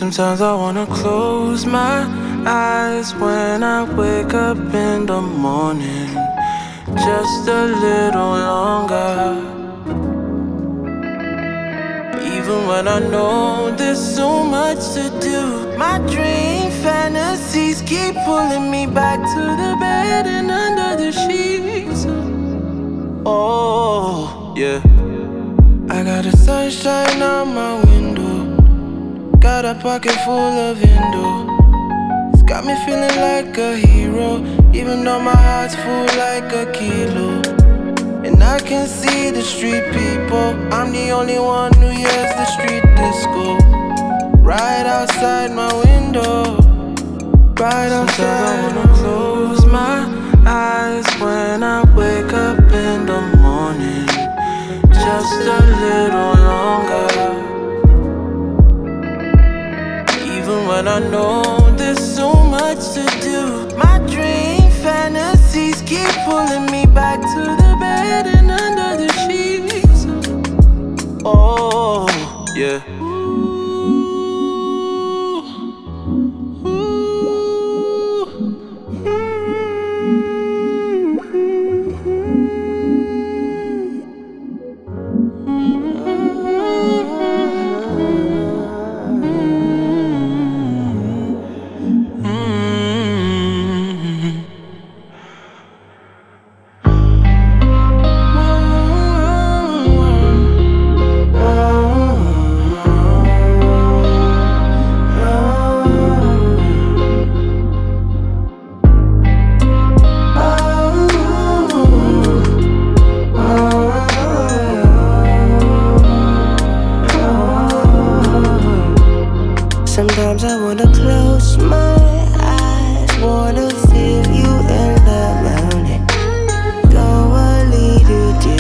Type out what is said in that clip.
Sometimes I wanna close my eyes when I wake up in the morning, just a little longer. Even when I know there's so much to do, my dream fantasies keep pulling me back to the bed and under the sheets. Oh, yeah. I got the sunshine out my window, got a pocket full of Indo. It's got me feeling like a hero, even though my heart's full like a kilo. And I can see the street people, I'm the only one who hears the street disco. Right outside my window, right outside. Sometimes I wanna close my eyes when I wake up in the morning, just a little longer. Even when I know there's so much to do, my dream fantasies keep pulling me back to the bed and under the sheets. Oh, yeah. Sometimes I wanna close my eyes, wanna feel you in the morning, go a little deeper.